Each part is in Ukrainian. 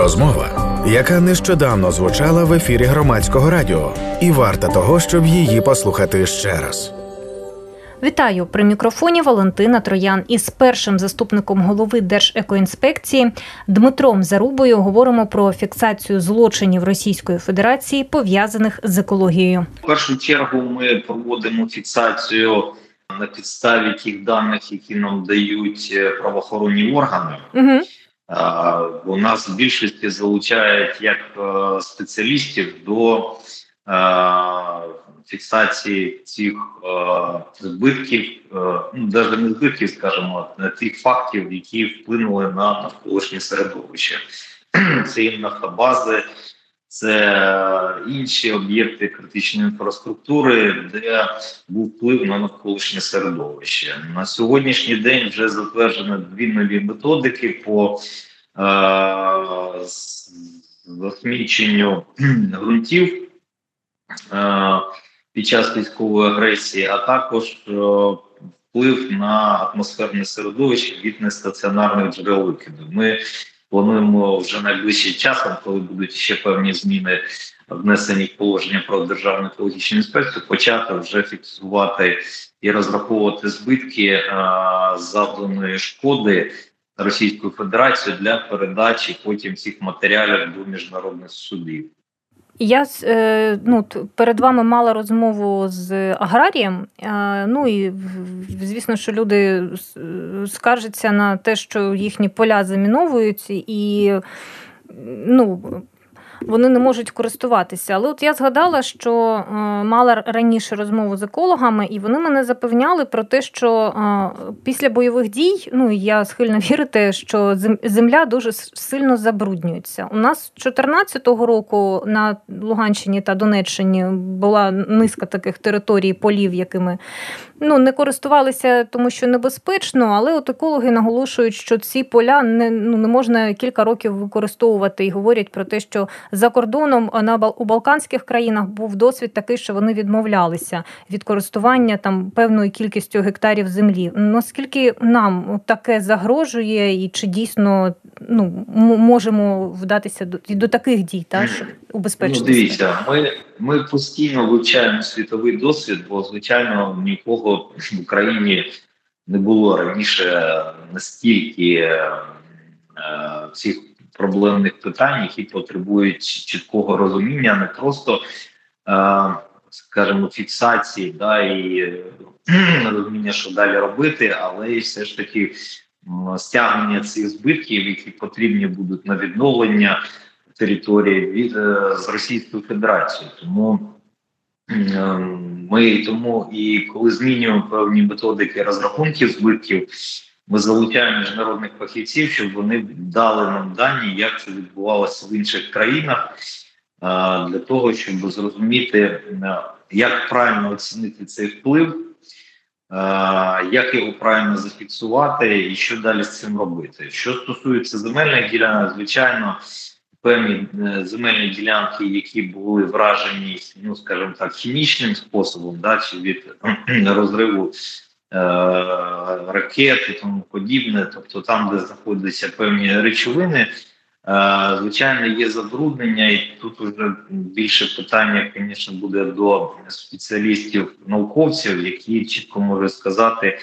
Розмова, яка нещодавно звучала в ефірі Громадського радіо, і варта того, щоб її послухати ще раз. Вітаю! При мікрофоні Валентина Троян. Із першим заступником голови Держекоінспекції Дмитром Зарубою говоримо про фіксацію злочинів Російської Федерації, пов'язаних з екологією. В першу чергу ми проводимо фіксацію на підставі тих даних, які нам дають правоохоронні органи. Угу. У нас в більшості залучають як спеціалістів до фіксації цих збитків, навіть не збитків, скажімо, тих фактів, які вплинули на навколишнє середовище. Це і нафтобази, це інші об'єкти критичної інфраструктури, де був вплив на навколишнє середовище. На сьогоднішній день вже затверджено 2 нові методики по засміченню ґрунтів під час військової агресії, а також вплив на атмосферне середовище від нестаціонарних джерел викиду. Ми плануємо вже найближчим часом, коли будуть ще певні зміни внесені в положення про Державну екологічну інспекцію, почати вже фіксувати і розраховувати збитки завданої шкоди Російською Федерацією для передачі потім цих матеріалів до міжнародних судів. Я перед вами мала розмову з аграрієм, і звісно, що люди скаржаться на те, що їхні поля заміновують і вони не можуть користуватися. Але от я згадала, що мала раніше розмову з екологами, і вони мене запевняли про те, що після бойових дій, я схильна вірити, що земля дуже сильно забруднюється. У нас 2014 року на Луганщині та Донеччині була низка таких територій, полів, якими не користувалися, тому що небезпечно, але от екологи наголошують, що ці поля не можна кілька років використовувати, і говорять про те, що за кордоном у балканських країнах був досвід такий, що вони відмовлялися від користування там певною кількістю гектарів землі. Наскільки нам таке загрожує і чи дійсно можемо вдатися до таких дій, щоб убезпечити? Дивіться, ми постійно вивчаємо світовий досвід, бо, звичайно, нікого в Україні не було раніше настільки цих проблемних питань, які потребують чіткого розуміння, не просто, скажімо, фіксації, і розуміння, що далі робити, але і все ж таки стягнення цих збитків, які потрібні будуть на відновлення території з Російською Федерацією. Тому і коли змінюємо певні методики розрахунків збитків, ми залучаємо міжнародних фахівців, щоб вони дали нам дані, як це відбувалося в інших країнах, для того, щоб зрозуміти, як правильно оцінити цей вплив, як його правильно зафіксувати і що далі з цим робити. Що стосується земельних ділянок, звичайно, певні земельні ділянки, які були вражені, скажімо так, хімічним способом, чи від розриву ракет і тому подібне, тобто там, де знаходяться певні речовини, звичайно, є забруднення, і тут вже більше питання, звісно, буде до спеціалістів, науковців, які чітко можуть сказати,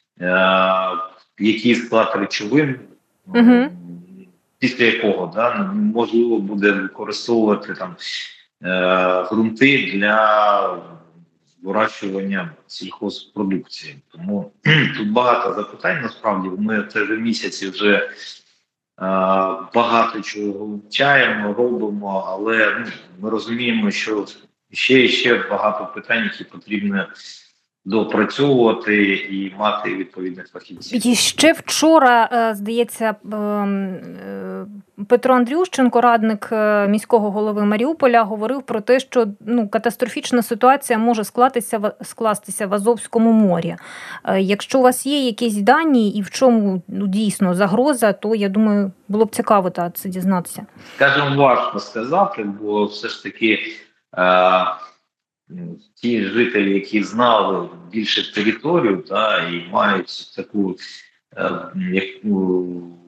який склад речовин, після якого можливо буде використовувати ґрунти для вирощування сільхозпродукції. Тому тут багато запитань, насправді. Ми в цей місяці вже багато чого вивчаємо, робимо, але ми розуміємо, що ще багато питань, які потрібно допрацьовувати і мати відповідних фахівців. І ще вчора, здається, Петро Андрющенко, радник міського голови Маріуполя, говорив про те, що катастрофічна ситуація може скластися в Азовському морі. Якщо у вас є якісь дані і в чому дійсно загроза, то, я думаю, було б цікаво це дізнатися. Скажімо, важко сказати, бо все ж таки ті жителі, які знали більше територію і мають таку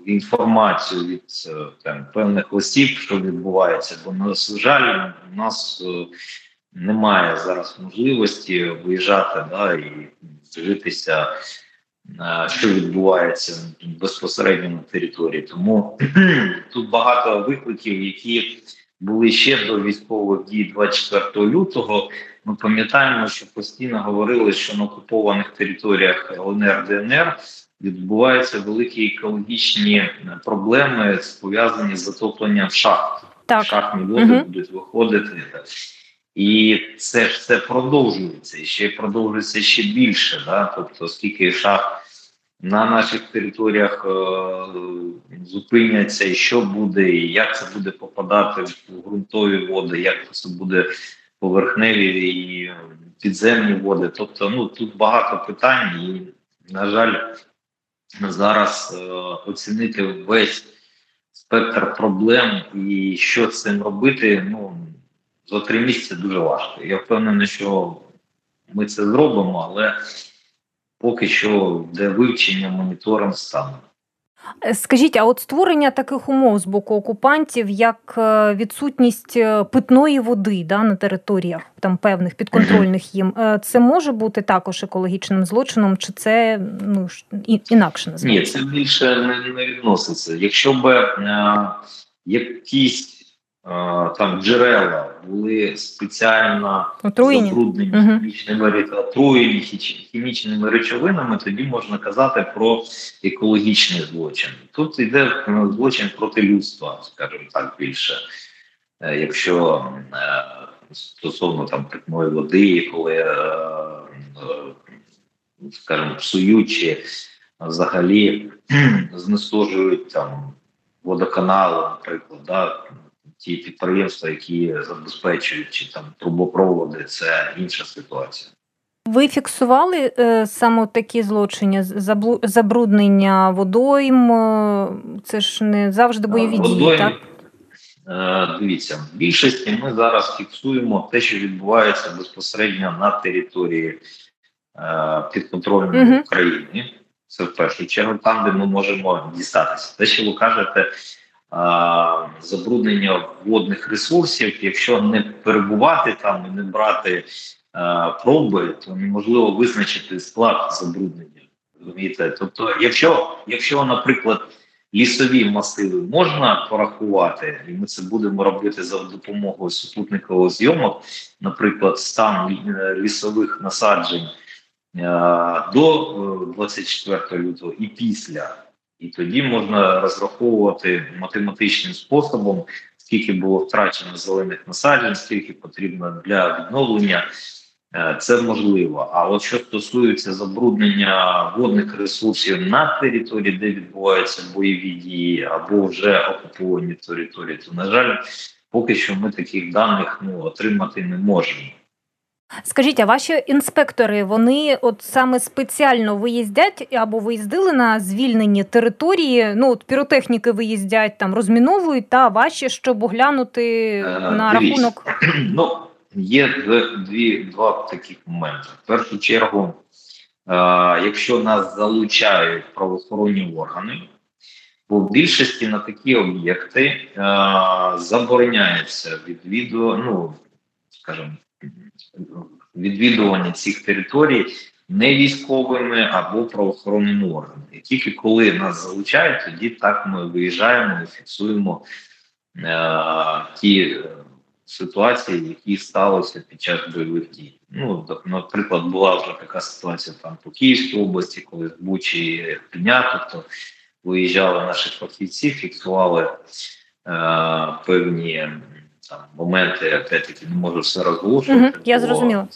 інформацію від певних осіб, що відбувається. Бо, на жаль, у нас немає зараз можливості виїжджати і дивитися, що відбувається безпосередньо на території. Тому тут багато викликів, які були ще до військових дій 24 лютого. Ми пам'ятаємо, що постійно говорили, що на окупованих територіях ЛНР, ДНР відбуваються великі екологічні проблеми, пов'язані з затопленням шахт. Так. Шахтні води будуть виходити. І це все продовжується, і ще продовжується ще більше. Тобто, скільки шахт на наших територіях зупиняться, і що буде, і як це буде попадати в ґрунтові води, як це буде поверхневі і підземні води. Тобто, тут багато питань, і, на жаль, зараз оцінити весь спектр проблем і що з цим робити, за 3 місяці дуже важко. Я впевнений, що ми це зробимо, але поки що йде вивчення, моніторинг стану. Скажіть, а от створення таких умов з боку окупантів, як відсутність питної води на територіях там певних підконтрольних їм, це може бути також екологічним злочином, чи це інакше називається? Ні, це більше не відноситься. Якщо б якісь там джерела були спеціально забруднені хімічними речовинами, тоді можна казати про екологічний злочин. Тут йде злочин проти людства, скажімо так, більше. Якщо стосовно питної води, коли, скажімо, псують чи взагалі знестожують водоканали, наприклад, ті підприємства, які забезпечують, чи трубопроводи, це інша ситуація. Ви фіксували саме такі злочини, забруднення водойм, це ж не завжди бойові дії, так? Дивіться, в більшості ми зараз фіксуємо те, що відбувається безпосередньо на території підконтрольної України. Це в першу чергу там, де ми можемо дістатися. Те, що ви кажете, забруднення водних ресурсів, якщо не перебувати там і не брати проби, то неможливо визначити склад забруднення. Розумієте? Тобто, якщо, наприклад, лісові масиви можна порахувати, і ми це будемо робити за допомогою супутникових зйомок, наприклад, стан лісових насаджень до 24 лютого і після. І тоді можна розраховувати математичним способом, скільки було втрачено зелених насаджень, скільки потрібно для відновлення. Це можливо. А от що стосується забруднення водних ресурсів на території, де відбуваються бойові дії або вже окуповані території, то, на жаль, поки що ми таких даних отримати не можемо. Скажіть, а ваші інспектори, вони от саме спеціально виїздять або виїздили на звільнені території? Піротехніки виїздять, розміновують, та ваші, щоб оглянути на рахунок? Є два таких моменти. В першу чергу, якщо нас залучають правоохоронні органи, бо в більшості на такі об'єкти забороняється відвідування цих територій не військовими або правоохоронними органами. І тільки коли нас залучають, тоді так ми виїжджаємо і фіксуємо ті ситуації, які сталися під час бойових дій. Наприклад, була вже така ситуація по Київській області, коли з Бучі Пня, тобто виїжджали наші фахівці, фіксували певні моменти, опять-таки, не можу все розголошувати. Я зрозуміла.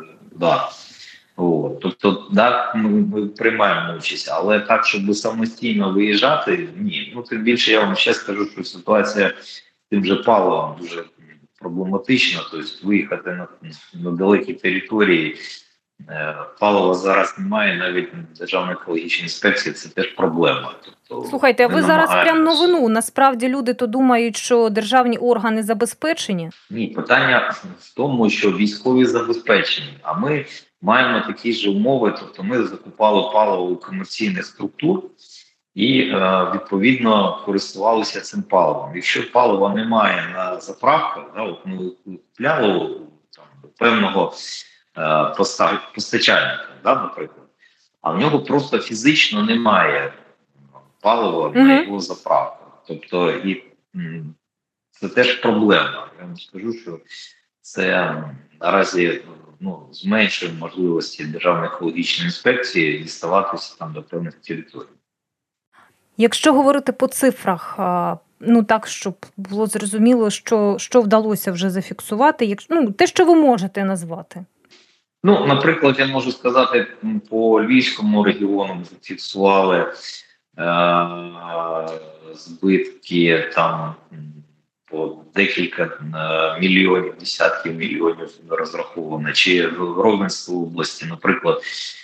Тобто, ми приймаємо участь, але так, щоб самостійно виїжджати, ні. Тим більше, я вам ще скажу, що ситуація з тим же паливом дуже проблематична, тобто виїхати на далекі території, палива зараз немає, навіть Державна екологічна інспекція, це теж проблема. Тобто, слухайте, а ви зараз прям новину. Насправді люди то думають, що державні органи забезпечені? Ні, питання в тому, що військові забезпечені, а ми маємо такі ж умови, тобто ми закупали паливо у комерційних структур, і відповідно користувалися цим паливом. Якщо палива немає на заправках, от ми купляли там до певного постачальника, наприклад, а в нього просто фізично немає палива на його заправках. Тобто і це теж проблема. Я вам скажу, що це наразі зменшує можливості Державної екологічної інспекції діставатися там до певних територій. Якщо говорити по цифрах, так, щоб було зрозуміло, що вдалося вже зафіксувати, те, що ви можете назвати. Наприклад, я можу сказати, по Львівському регіону ми зафіксували збитки там по декілька мільйонів, десятків мільйонів розраховано. Чи в Ровенській області, наприклад,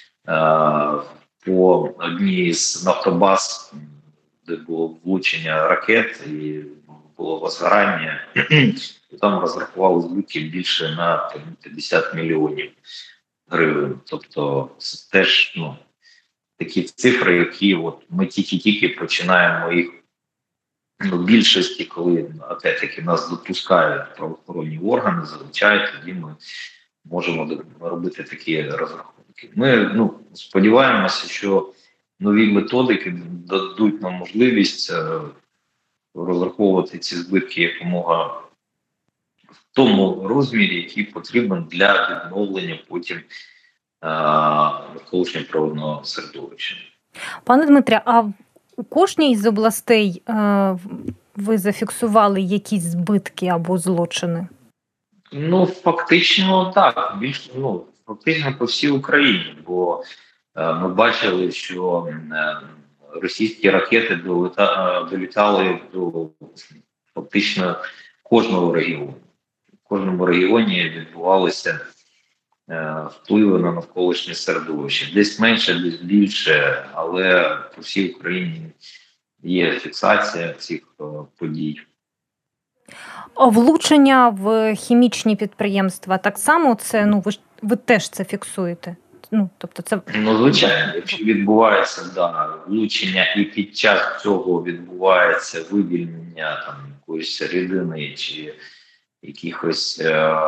по одній з нафтобаз, де було влучення ракет і було возгорання, там розрахували збитки більше на 50 мільйонів гривень. Тобто це теж такі цифри, які ми тільки починаємо їх в більшості, коли опять-таки нас допускають правоохоронні органи, залучають, тоді ми можемо робити такі розрахунки. Ми сподіваємося, що нові методики дадуть нам можливість розраховувати ці збитки якомога в тому розмірі, який потрібен для відновлення потім навколишнього природного середовища. Пане Дмитре, а у кожній з областей ви зафіксували якісь збитки або злочини? Фактично так. Фактично по всій Україні, бо ми бачили, що російські ракети долітали до фактично кожного регіону. В кожному регіоні відбувалися впливи на навколишнє середовище. Десь менше, десь більше, але по всій Україні є фіксація цих подій. А влучення в хімічні підприємства так само це, ви теж це фіксуєте? Тобто це... Звичайно, якщо відбувається влучення і під час цього відбувається вивільнення там якоїсь рідини чи якихось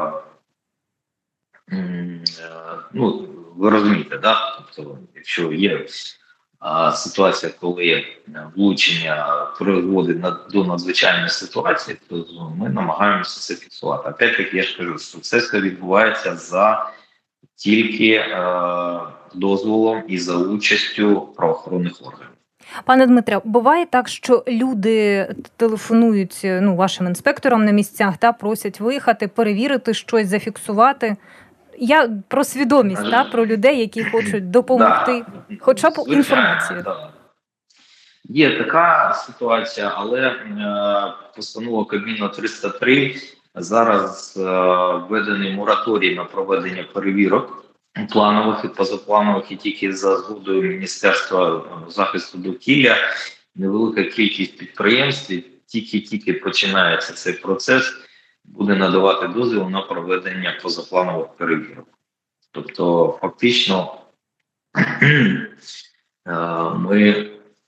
ви розумієте, тобто, якщо є ситуація, коли влучення призводить до надзвичайної ситуації, то ми намагаємося це фіксувати. Опять-таки, я ж кажу, що це все відбувається за тільки дозволом і за участю правоохоронних органів. Пане Дмитре, буває так, що люди телефонують вашим інспекторам на місцях та просять виїхати, перевірити щось, зафіксувати. Я про свідомість, про людей, які хочуть допомогти, хоча б інформацію. Є така ситуація, але постанова Кабміну 303 зараз введений мораторій на проведення перевірок планових і позапланових, і тільки за згодою Міністерства захисту довкілля невелика кількість підприємств, тільки починається цей процес, буде надавати дозвіл на проведення позапланових перевірок. Тобто, фактично, ми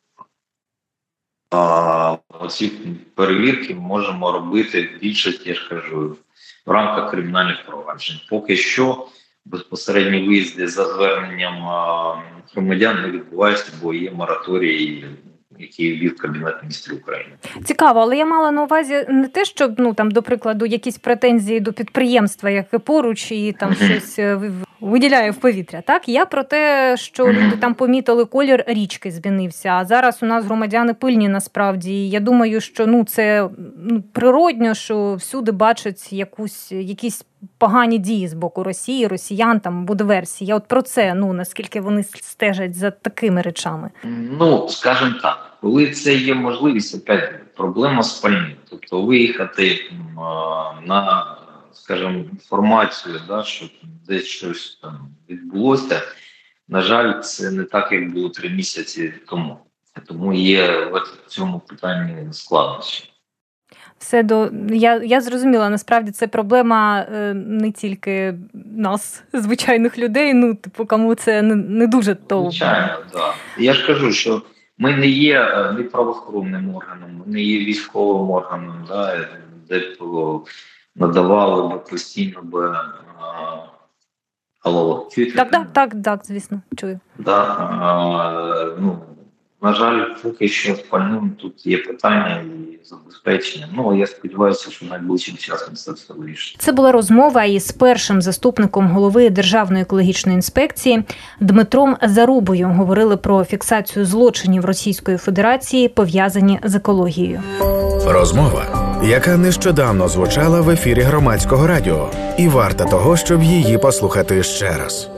оці перевірки можемо робити в більшості, я ж кажу, в рамках кримінальних проваджень. Поки що безпосередні виїзди за зверненням громадян не відбуваються, бо є мораторій, який ввів Кабінет міністрів України. Цікаво, але я мала на увазі не те, щоб, до прикладу, якісь претензії до підприємства, яке поруч і там щось виділяє в повітря. Так, я про те, що люди там помітили, колір річки змінився, а зараз у нас громадяни пильні насправді. І я думаю, що це природньо, що всюди бачать якісь погані дії з боку Росії, росіян, там буде версія. Я про це, наскільки вони стежать за такими речами. Скажімо так, коли це є можливість, опять проблема з пальним. Тобто виїхати на, скажімо, інформацію, що десь щось там відбулося, на жаль, це не так, як було 3 місяці тому. Тому є в цьому питанні складнощі. Я зрозуміла, насправді це проблема не тільки нас, звичайних людей, кому це не дуже то. Звичайно, так. Я ж кажу, що Ми не є ні правоохоронним органом, ми не є військовим органом, де б надавали б постійно б... Алло, чуєте? Так, звісно, чую. На жаль, поки що з пальним тут є питання і забезпечення. Я сподіваюся, що найближчим часом це все вирішить. Це була розмова із першим заступником голови Державної екологічної інспекції Дмитром Зарубою. Говорили про фіксацію злочинів Російської Федерації, пов'язані з екологією. Розмова, яка нещодавно звучала в ефірі Громадського радіо. І варта того, щоб її послухати ще раз.